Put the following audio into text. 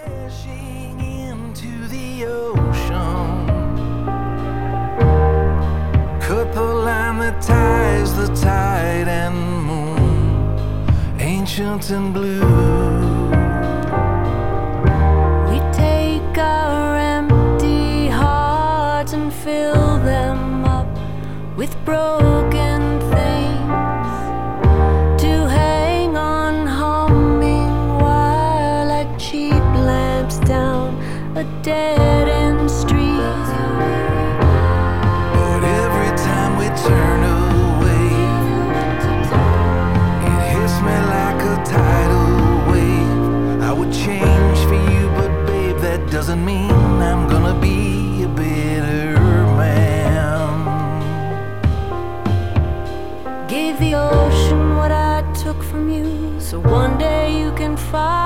Crashing into the ocean, cut the line that ties the tide and moon, ancient and blue. We take our empty hearts and fill them up with broken things to hang on humming while like cheap lamps down a dead-end street. But every time we turn away, it hits me like a tidal wave. I would change for you, but babe, that doesn't mean I'm gonna be a better man. Gave the ocean what I took from you, so one day you can find